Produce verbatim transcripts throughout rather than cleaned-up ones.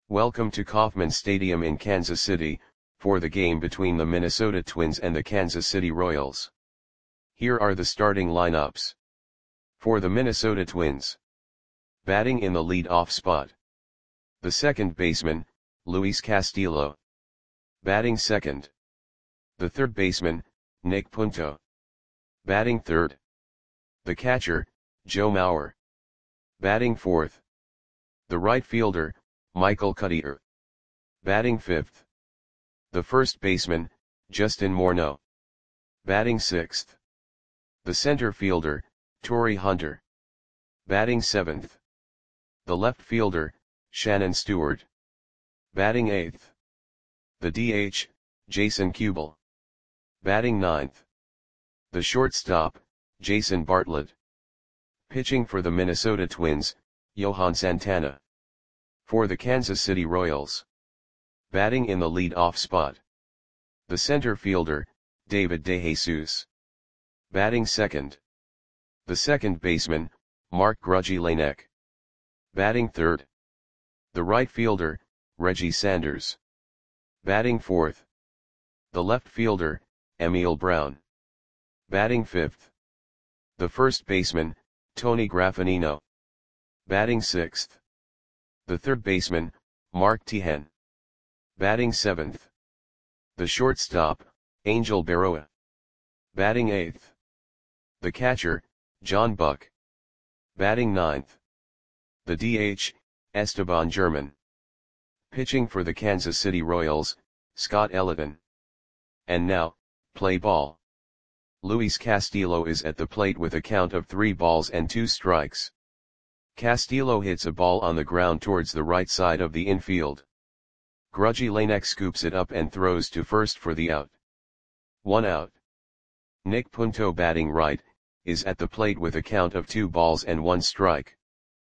Welcome to Kauffman Stadium in Kansas City, for the game between the Minnesota Twins and the Kansas City Royals. Here are the starting lineups. For the Minnesota Twins. Batting in the lead-off spot. The second baseman, Luis Castillo. Batting second. The third baseman, Nick Punto. Batting third. The catcher, Joe Mauer. Batting fourth. The right fielder, Michael Cuddyer. Batting fifth. The first baseman, Justin Morneau. Batting sixth. The center fielder, Torii Hunter. Batting seventh. The left fielder, Shannon Stewart. Batting eighth. The D H, Jason Kubel. Batting ninth. The shortstop, Jason Bartlett. Pitching for the Minnesota Twins, Johan Santana. For the Kansas City Royals. Batting in the lead-off spot. The center fielder, David DeJesus. Batting second. The second baseman, Mark Grudzielanek. Batting third. The right fielder, Reggie Sanders. Batting fourth. The left fielder, Emil Brown. Batting fifth. The first baseman, Tony Graffanino. Batting sixth. The third baseman, Mark Teahen. Batting seventh. The shortstop, Angel Berroa. Batting eighth. The catcher, John Buck. Batting ninth. The D H, Esteban German. Pitching for the Kansas City Royals, Scott Elliton. And now, play ball. Luis Castillo is at the plate with a count of three balls and two strikes. Castillo hits a ball on the ground towards the right side of the infield. Grudzielanek scoops it up and throws to first for the out. One out. Nick Punto, batting right, is at the plate with a count of two balls and one strike.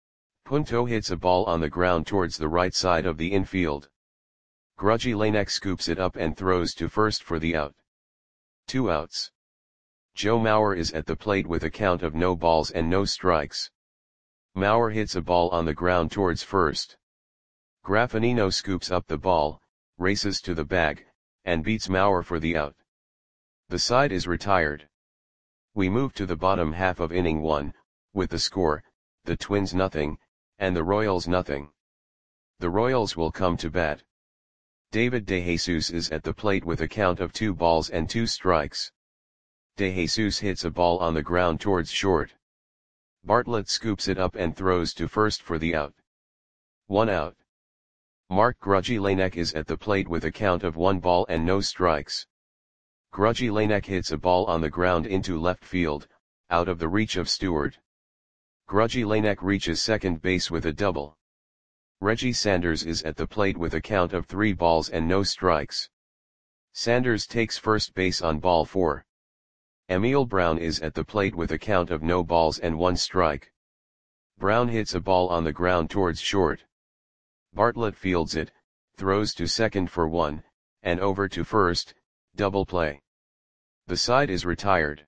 Punto hits a ball on the ground towards the right side of the infield. Grudzielanek scoops it up and throws to first for the out. Two outs. Joe Mauer is at the plate with a count of no balls and no strikes. Mauer hits a ball on the ground towards first. Graffanino scoops up the ball, races to the bag, and beats Mauer for the out. The side is retired. We move to the bottom half of inning one, with the score, the Twins nothing, and the Royals nothing. The Royals will come to bat. David DeJesus is at the plate with a count of two balls and two strikes. DeJesus hits a ball on the ground towards short. Bartlett scoops it up and throws to first for the out. One out. Mark Grudzielanek is at the plate with a count of one ball and no strikes. Grudzielanek hits a ball on the ground into left field, out of the reach of Stewart. Grudzielanek reaches second base with a double. Reggie Sanders is at the plate with a count of three balls and no strikes. Sanders takes first base on ball four. Emil Brown is at the plate with a count of no balls and one strike. Brown hits a ball on the ground towards short. Bartlett fields it, throws to second for one, and over to first, double play. The side is retired.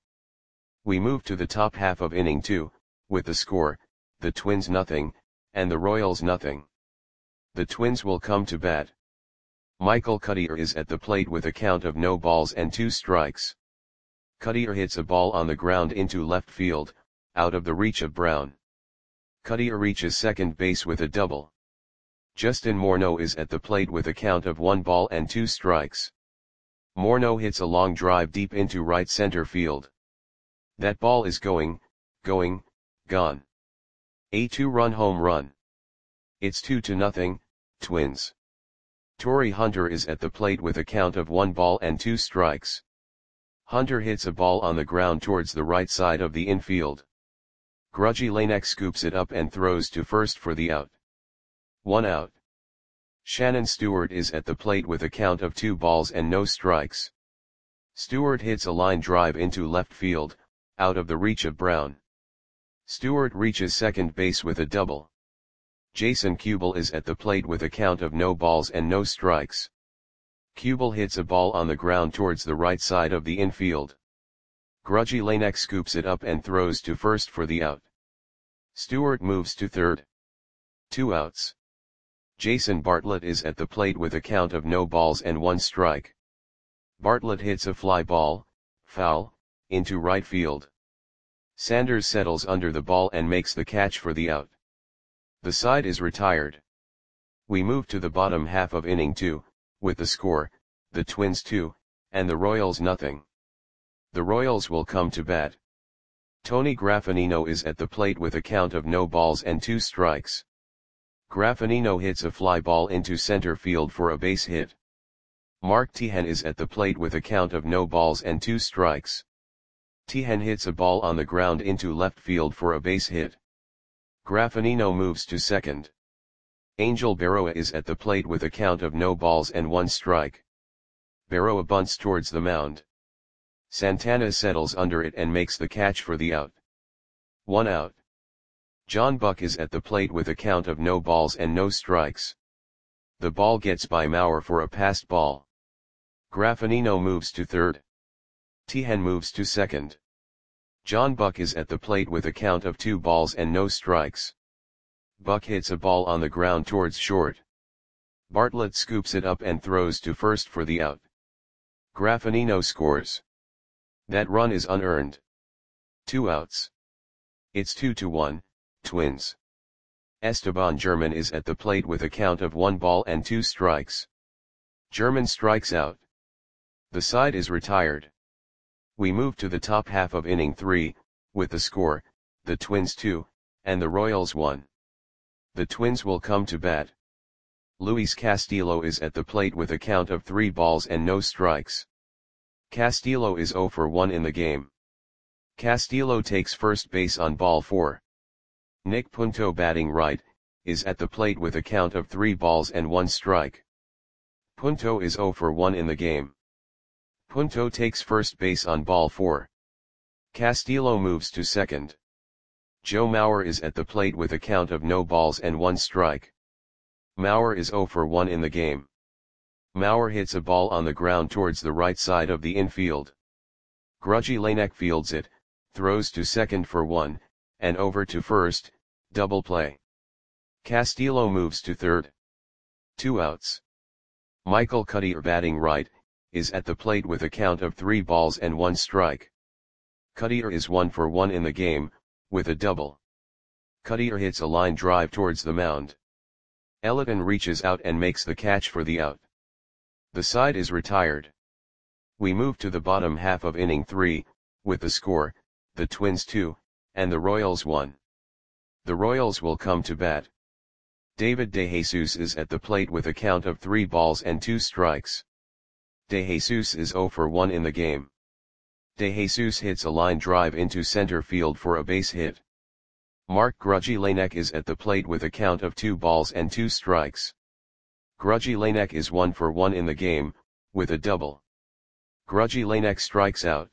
We move to the top half of inning two, with the score, the Twins nothing, and the Royals nothing. The Twins will come to bat. Michael Cuddyer is at the plate with a count of no balls and two strikes. Cuddyer hits a ball on the ground into left field, out of the reach of Brown. Cuddyer reaches second base with a double. Justin Morneau is at the plate with a count of one ball and two strikes. Morneau hits a long drive deep into right center field. That ball is going, going, gone. A two-run home run. It's two to nothing, Twins. Torii Hunter is at the plate with a count of one ball and two strikes. Hunter hits a ball on the ground towards the right side of the infield. Grudzielanek scoops it up and throws to first for the out. One out. Shannon Stewart is at the plate with a count of two balls and no strikes. Stewart hits a line drive into left field, out of the reach of Brown. Stewart reaches second base with a double. Jason Kubel is at the plate with a count of no balls and no strikes. Kubel hits a ball on the ground towards the right side of the infield. Grudzielanek scoops it up and throws to first for the out. Stewart moves to third. Two outs. Jason Bartlett is at the plate with a count of no balls and one strike. Bartlett hits a fly ball, foul, into right field. Sanders settles under the ball and makes the catch for the out. The side is retired. We move to the bottom half of inning two, with the score, the Twins two, and the Royals nothing. The Royals will come to bat. Tony Graffagnino is at the plate with a count of no balls and two strikes. Graffagnino hits a fly ball into center field for a base hit. Mark Teahen is at the plate with a count of no balls and two strikes. Teahen hits a ball on the ground into left field for a base hit. Graffagnino moves to second. Angel Berroa is at the plate with a count of no balls and one strike. Berroa bunts towards the mound. Santana settles under it and makes the catch for the out. One out. John Buck is at the plate with a count of no balls and no strikes. The ball gets by Mauer for a passed ball. Graffagnino moves to third. Teahen moves to second. John Buck is at the plate with a count of two balls and no strikes. Buck hits a ball on the ground towards short. Bartlett scoops it up and throws to first for the out. Graffagnino scores. That run is unearned. Two outs. It's two to one, Twins. Esteban German is at the plate with a count of one ball and two strikes. German strikes out. The side is retired. We move to the top half of inning three, with the score, the Twins two, and the Royals one. The Twins will come to bat. Luis Castillo is at the plate with a count of three balls and no strikes. Castillo is zero for one in the game. Castillo takes first base on ball four. Nick Punto, batting right, is at the plate with a count of three balls and one strike. Punto is zero for one in the game. Punto takes first base on ball four. Castillo moves to second. Joe Mauer is at the plate with a count of no balls and one strike. Mauer is zero for one in the game. Mauer hits a ball on the ground towards the right side of the infield. Grudgy Lanek fields it, throws to second for one, and over to first, double play. Castillo moves to third. Two outs. Michael Cuddyer, batting right, is at the plate with a count of three balls and one strike. Cuddyer is one for one in the game, with a double. Cuddyer hits a line drive towards the mound. Ellington reaches out and makes the catch for the out. The side is retired. We move to the bottom half of inning three, with the score, the Twins two, and the Royals one. The Royals will come to bat. David DeJesus is at the plate with a count of three balls and two strikes. DeJesus is zero for one in the game. DeJesus hits a line drive into center field for a base hit. Mark Grudgy Lanek is at the plate with a count of two balls and two strikes. Grudgy Lanek is one for one in the game, with a double. Grudgy Lanek strikes out.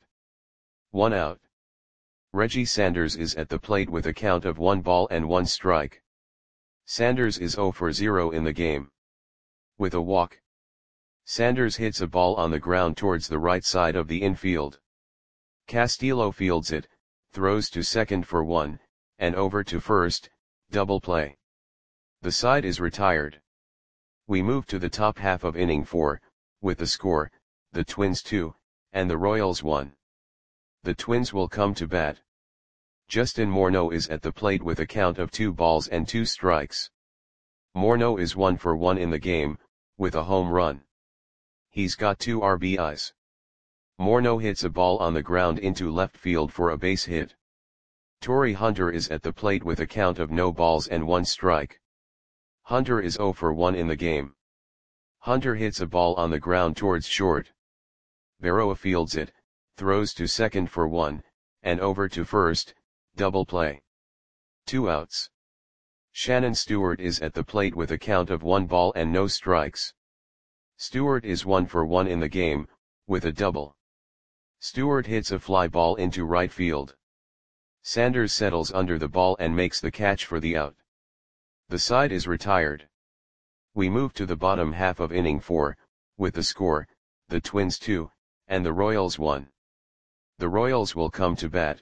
One out. Reggie Sanders is at the plate with a count of one ball and one strike. Sanders is zero for zero in the game. With a walk. Sanders hits a ball on the ground towards the right side of the infield. Castillo fields it, throws to second for one, and over to first, double play. The side is retired. We move to the top half of inning four, with the score, the Twins two, and the Royals one. The Twins will come to bat. Justin Morneau is at the plate with a count of two balls and two strikes. Morneau is one for one in the game, with a home run. He's got two R B Is. Morneau hits a ball on the ground into left field for a base hit. Torrey Hunter is at the plate with a count of no balls and one strike. Hunter is zero for one in the game. Hunter hits a ball on the ground towards short. Berroa fields it, throws to second for one, and over to first, double play. Two outs. Shannon Stewart is at the plate with a count of one ball and no strikes. Stewart is one for one in the game, with a double. Stewart hits a fly ball into right field. Sanders settles under the ball and makes the catch for the out. The side is retired. We move to the bottom half of inning four, with the score, the Twins two, and the Royals one. The Royals will come to bat.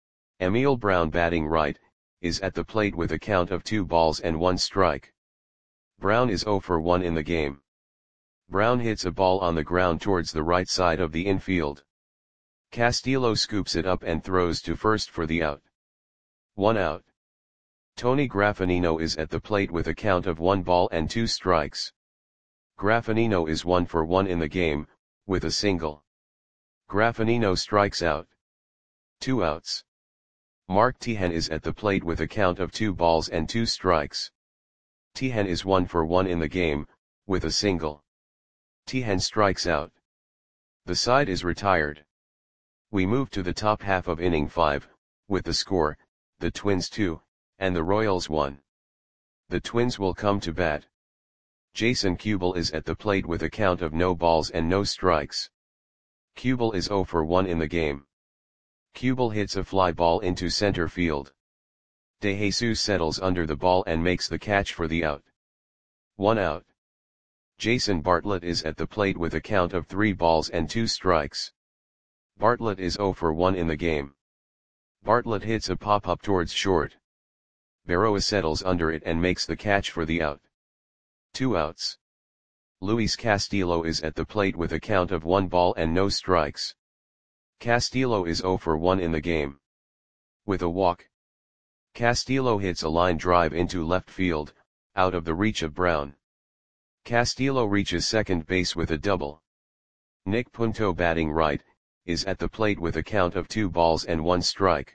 Emil Brown, batting right, is at the plate with a count of two balls and one strike. Brown is zero for one in the game. Brown hits a ball on the ground towards the right side of the infield. Castillo scoops it up and throws to first for the out. One out. Tony Graffinino is at the plate with a count of one ball and two strikes. Graffinino is one for one in the game, with a single. Graffinino strikes out. Two outs. Mark Tejan is at the plate with a count of two balls and two strikes. Tejan is one for one in the game, with a single. Tejan strikes out. The side is retired. We move to the top half of inning five, with the score, the Twins two, and the Royals one. The Twins will come to bat. Jason Kubel is at the plate with a count of no balls and no strikes. Kubel is zero for one in the game. Kubel hits a fly ball into center field. De Jesus settles under the ball and makes the catch for the out. One out. Jason Bartlett is at the plate with a count of three balls and two strikes. Bartlett is zero for one in the game. Bartlett hits a pop-up towards short. Berroa settles under it and makes the catch for the out. Two outs. Luis Castillo is at the plate with a count of one ball and no strikes. Castillo is zero for one in the game. With a walk. Castillo hits a line drive into left field, out of the reach of Brown. Castillo reaches second base with a double. Nick Punto, batting right, is at the plate with a count of two balls and one strike.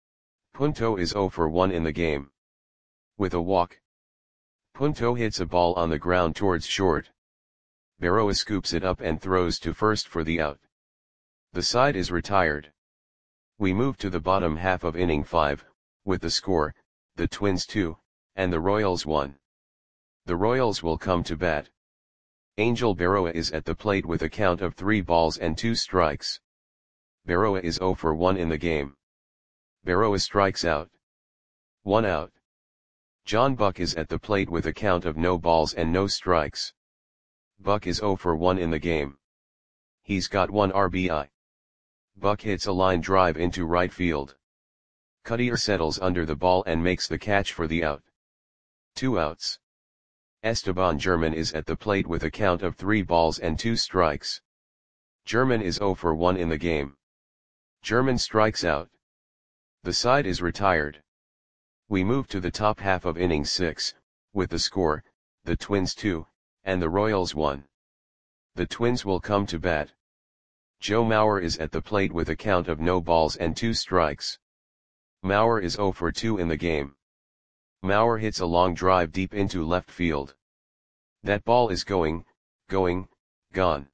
Punto is zero for one in the game. With a walk. Punto hits a ball on the ground towards short. Berroa scoops it up and throws to first for the out. The side is retired. We move to the bottom half of inning five, with the score, the Twins two, and the Royals one. The Royals will come to bat. Angel Berroa is at the plate with a count of three balls and two strikes. Berroa is zero for one in the game. Berroa strikes out. One out. John Buck is at the plate with a count of no balls and no strikes. Buck is zero for one in the game. He's got one R B I. Buck hits a line drive into right field. Cutter settles under the ball and makes the catch for the out. Two outs. Esteban German is at the plate with a count of three balls and two strikes. German is zero for one in the game. German strikes out. The side is retired. We move to the top half of inning six, with the score, the Twins two, and the Royals one. The Twins will come to bat. Joe Mauer is at the plate with a count of no balls and two strikes. Mauer is zero for two in the game. Mauer hits a long drive deep into left field. That ball is going, going, gone.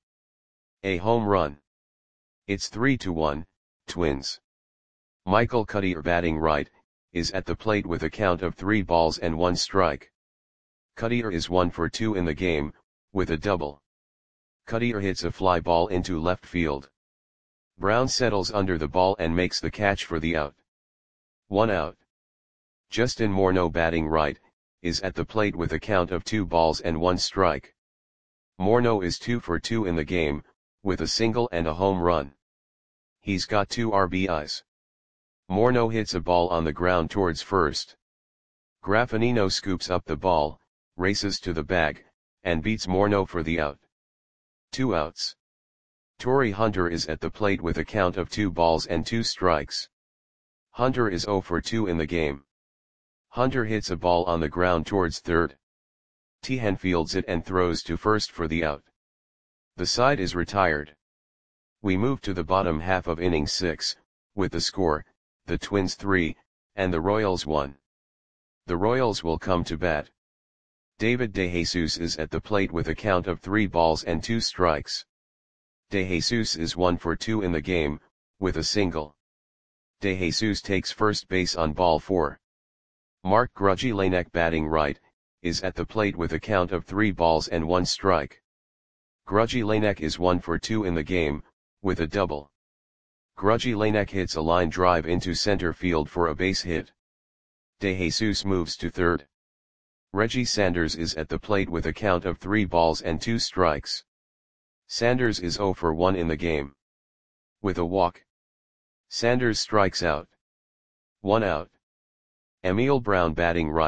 A home run. It's three to one, Twins. Michael Cutter, batting right, is at the plate with a count of three balls and one strike. Cutter is one for two in the game, with a double. Cutter hits a fly ball into left field. Brown settles under the ball and makes the catch for the out. One out. Justin Morneau, batting right, is at the plate with a count of two balls and one strike. Morneau is two for two in the game, with a single and a home run. He's got two R B Is. Morneau hits a ball on the ground towards first. Graffinino scoops up the ball, races to the bag, and beats Morneau for the out. Two outs. Torii Hunter is at the plate with a count of two balls and two strikes. Hunter is zero for two in the game. Hunter hits a ball on the ground towards third. Tejan fields it and throws to first for the out. The side is retired. We move to the bottom half of inning six, with the score, the Twins three, and the Royals one. The Royals will come to bat. David De Jesus is at the plate with a count of three balls and two strikes. De Jesus is one for two in the game, with a single. De Jesus takes first base on ball four. Mark Grudzielanek, batting right, is at the plate with a count of three balls and one strike. Grudzielanek is one for two in the game, with a double. Grudzielanek hits a line drive into center field for a base hit. De Jesus moves to third. Reggie Sanders is at the plate with a count of three balls and two strikes. Sanders is zero for one in the game. With a walk. Sanders strikes out. One out. Emil Brown, batting right,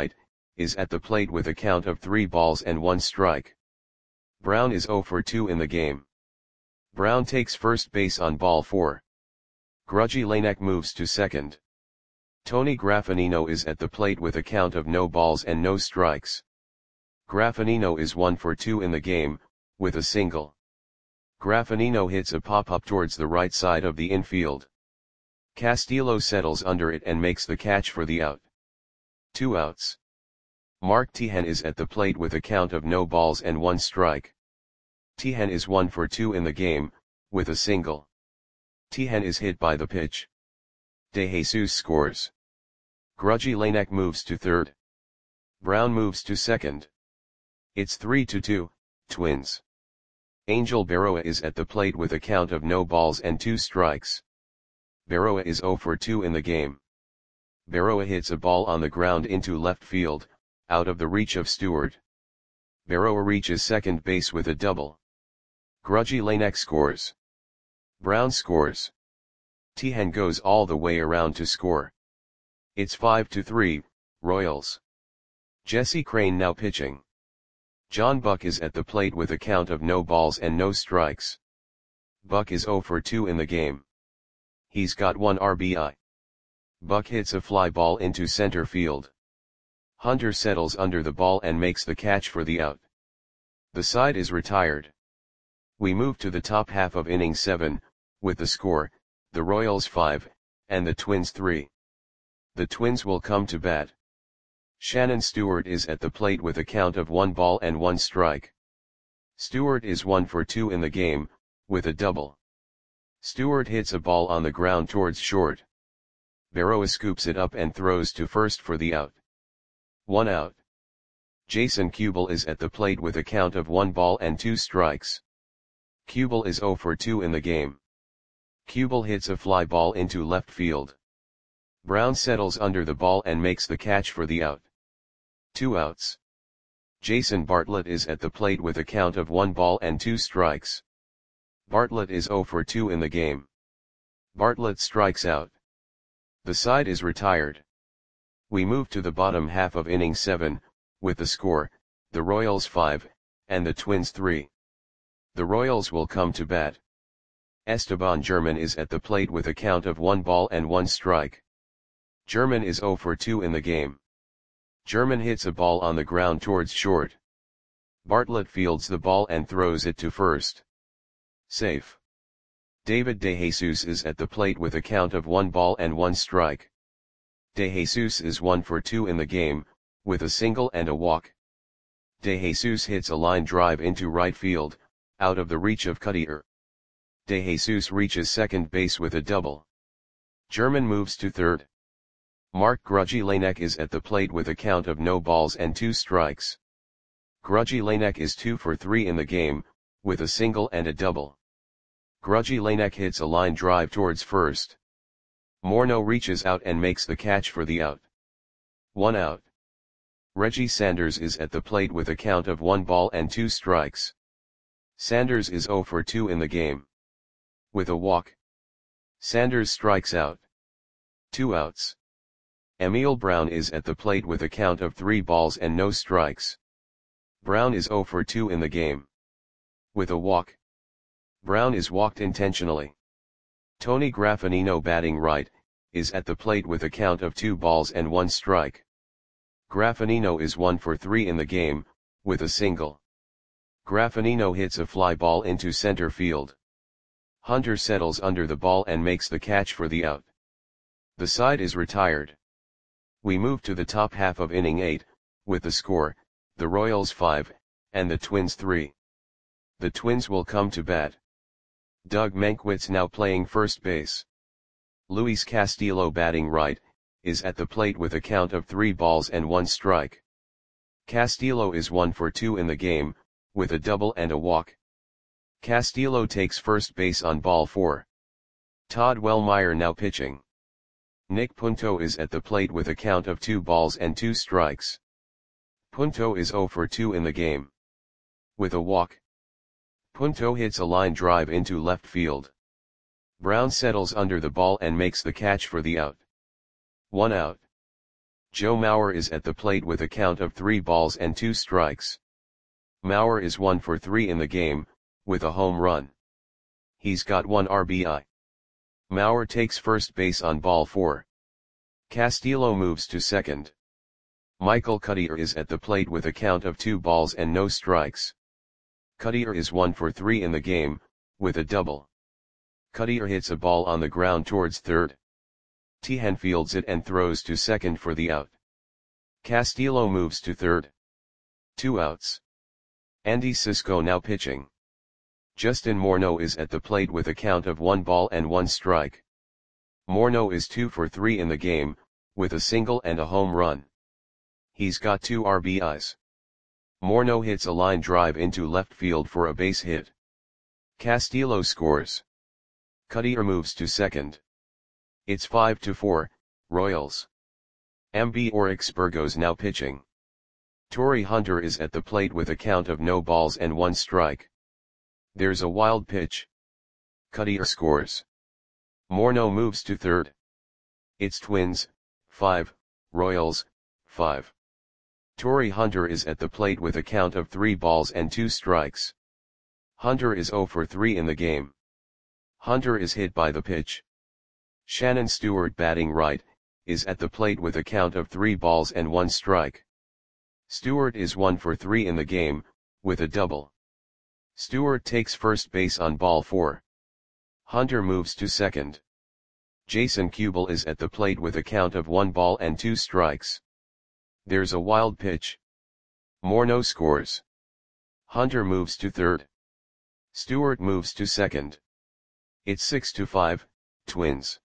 is at the plate with a count of three balls and one strike. Brown is zero for two in the game. Brown takes first base on ball four. Grudgy Lanek moves to second. Tony Graffinino is at the plate with a count of no balls and no strikes. Graffinino is one for two in the game, with a single. Graffinino hits a pop-up towards the right side of the infield. Castillo settles under it and makes the catch for the out. Two outs. Mark Tejan is at the plate with a count of no balls and one strike. Tejan is one for two in the game, with a single. Tejan is hit by the pitch. De Jesus scores. Grudgy Lanek moves to third. Brown moves to second. It's three to two, Twins. Angel Berroa is at the plate with a count of no balls and two strikes. Berroa is zero for two in the game. Berroa hits a ball on the ground into left field, out of the reach of Stewart. Berroa reaches second base with a double. Grudgy Lanek scores. Brown scores. Tejan goes all the way around to score. It's five to three, Royals. Jesse Crain now pitching. John Buck is at the plate with a count of no balls and no strikes. Buck is zero for two in the game. He's got one R B I. Buck hits a fly ball into center field. Hunter settles under the ball and makes the catch for the out. The side is retired. We move to the top half of inning seven, with the score, the Royals five, and the Twins three. The Twins will come to bat. Shannon Stewart is at the plate with a count of one ball and one strike. Stewart is one for two in the game, with a double. Stewart hits a ball on the ground towards short. Berroa scoops it up and throws to first for the out. One out. Jason Kubel is at the plate with a count of one ball and two strikes. Kubel is zero for two in the game. Kubel hits a fly ball into left field. Brown settles under the ball and makes the catch for the out. Two outs. Jason Bartlett is at the plate with a count of one ball and two strikes. Bartlett is zero for two in the game. Bartlett strikes out. The side is retired. We move to the bottom half of inning seven, with the score, the Royals five, and the Twins three. The Royals will come to bat. Esteban German is at the plate with a count of one ball and one strike. German is zero for two in the game. German hits a ball on the ground towards short. Bartlett fields the ball and throws it to first. Safe. David De Jesus is at the plate with a count of one ball and one strike. De Jesus is one for two in the game, with a single and a walk. De Jesus hits a line drive into right field, out of the reach of Cuttier. De Jesus reaches second base with a double. German moves to third. Mark Grudgy Lanek is at the plate with a count of no balls and two strikes. Grudgy Lanek is two for three in the game, with a single and a double. Grudgy Lanek hits a line drive towards first. Morneau reaches out and makes the catch for the out. One out. Reggie Sanders is at the plate with a count of one ball and two strikes. Sanders is zero for two in the game. With a walk. Sanders strikes out. Two outs. Emil Brown is at the plate with a count of three balls and no strikes. Brown is zero for two in the game. With a walk. Brown is walked intentionally. Tony Graffinino, batting right, is at the plate with a count of two balls and one strike. Graffinino is one for three in the game, with a single. Graffinino hits a fly ball into center field. Hunter settles under the ball and makes the catch for the out. The side is retired. We move to the top half of inning eight, with the score, the Royals five, and the Twins three. The Twins will come to bat. Doug Mankiewicz now playing first base. Luis Castillo, batting right, is at the plate with a count of three balls and one strike. Castillo is one for two in the game, with a double and a walk. Castillo takes first base on ball four. Todd Wellmeyer now pitching. Nick Punto is at the plate with a count of two balls and two strikes. Punto is zero for two in the game. With a walk. Punto hits a line drive into left field. Brown settles under the ball and makes the catch for the out. One out. Joe Mauer is at the plate with a count of three balls and two strikes. Mauer is one for three in the game, with a home run. He's got one R B I. Mauer takes first base on ball four. Castillo moves to second. Michael Cuddyer is at the plate with a count of two balls and no strikes. Cuddyer is one for three in the game, with a double. Cuddyer hits a ball on the ground towards third. Tejan fields it and throws to second for the out. Castillo moves to third. Two outs. Andy Cisco now pitching. Justin Morneau is at the plate with a count of one ball and one strike. Morneau is two for three in the game, with a single and a home run. He's got two R B Is. Morneau hits a line drive into left field for a base hit. Castillo scores. Cuddyer moves to second. It's five to four, Royals. M B Oryx Burgos now pitching. Torrey Hunter is at the plate with a count of no balls and one strike. There's a wild pitch. Cuddyer scores. Morneau moves to third. It's Twins, five, Royals, five. Torrey Hunter is at the plate with a count of three balls and two strikes. Hunter is zero for three in the game. Hunter is hit by the pitch. Shannon Stewart, batting right, is at the plate with a count of three balls and one strike. Stewart is one for three in the game, with a double. Stewart takes first base on ball four. Hunter moves to second. Jason Kubel is at the plate with a count of one ball and two strikes. There's a wild pitch. Morneau scores. Hunter moves to third. Stewart moves to second. It's six to five, Twins.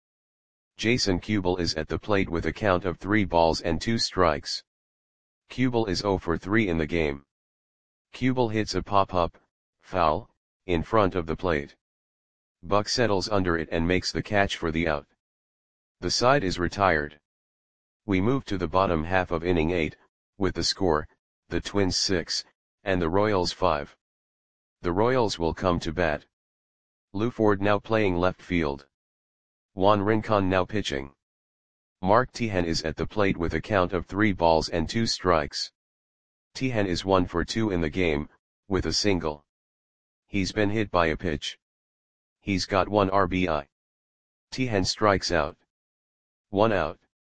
Jason Kubel is at the plate with a count of three balls and two strikes. Kubel is zero for three in the game. Kubel hits a pop-up, foul, in front of the plate. Buck settles under it and makes the catch for the out. The side is retired. We move to the bottom half of inning eight, with the score, the Twins six, and the Royals five. The Royals will come to bat. Lou Ford now playing left field. Juan Rincon now pitching. Mark Tejan is at the plate with a count of three balls and two strikes. Tejan is one for two in the game, with a single. He's been hit by a pitch. He's got one R B I. Tejan strikes out. One out.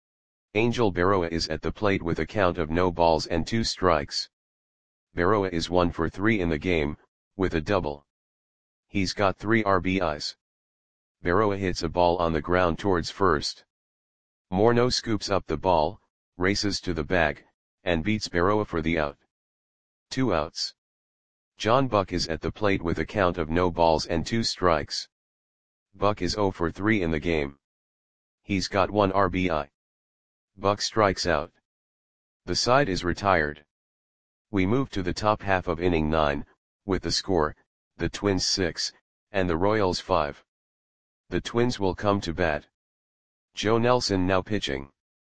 Angel Berroa is at the plate with a count of no balls and two strikes. Berroa is one for three in the game, with a double. He's got three R B Is. Berroa hits a ball on the ground towards first. Morneau scoops up the ball, races to the bag, and beats Berroa for the out. Two outs. John Buck is at the plate with a count of no balls and two strikes. Buck is zero for three in the game. He's got one R B I. Buck strikes out. The side is retired. We move to the top half of inning nine, with the score, the Twins six, and the Royals five. The Twins will come to bat. Joe Nelson now pitching.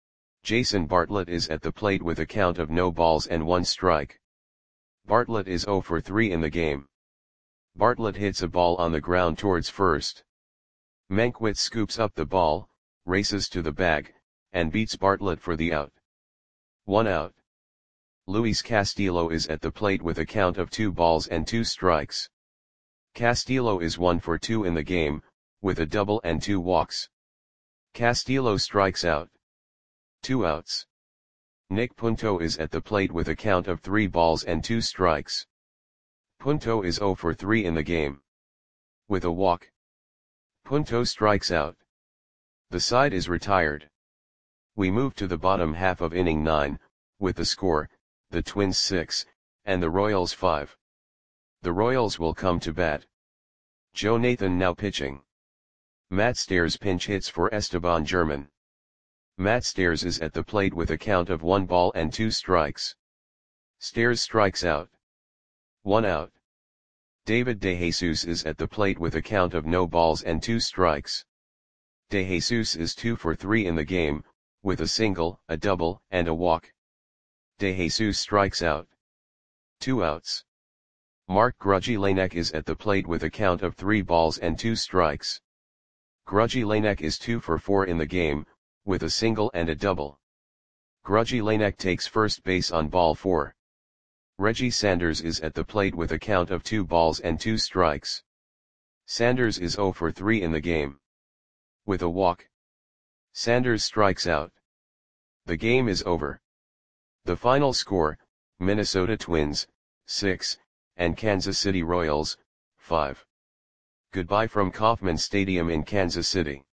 Jason Bartlett is at the plate with a count of no balls and one strike. Bartlett is zero for three in the game. Bartlett hits a ball on the ground towards first. Mankiewicz scoops up the ball, races to the bag, and beats Bartlett for the out. One out. Luis Castillo is at the plate with a count of two balls and two strikes. Castillo is one for two in the game, with a double and two walks. Castillo strikes out. Two outs. Nick Punto is at the plate with a count of three balls and two strikes. Punto is zero for three in the game. With a walk. Punto strikes out. The side is retired. We move to the bottom half of inning nine, with the score, the Twins six, and the Royals five. The Royals will come to bat. Joe Nathan now pitching. Matt Stairs pinch hits for Esteban German. Matt Stairs is at the plate with a count of one ball and two strikes. Stairs strikes out. One out. David DeJesus is at the plate with a count of no balls and two strikes. DeJesus is two for three in the game, with a single, a double, and a walk. DeJesus strikes out. Two outs. Mark Grudzielanek is at the plate with a count of three balls and two strikes. Grudzielanek is two for four in the game, with a single and a double. Grudgy Lanek takes first base on ball four. Reggie Sanders is at the plate with a count of two balls and two strikes. Sanders is zero for three in the game. With a walk, Sanders strikes out. The game is over. The final score, Minnesota Twins, six, and Kansas City Royals, five. Goodbye from Kauffman Stadium in Kansas City.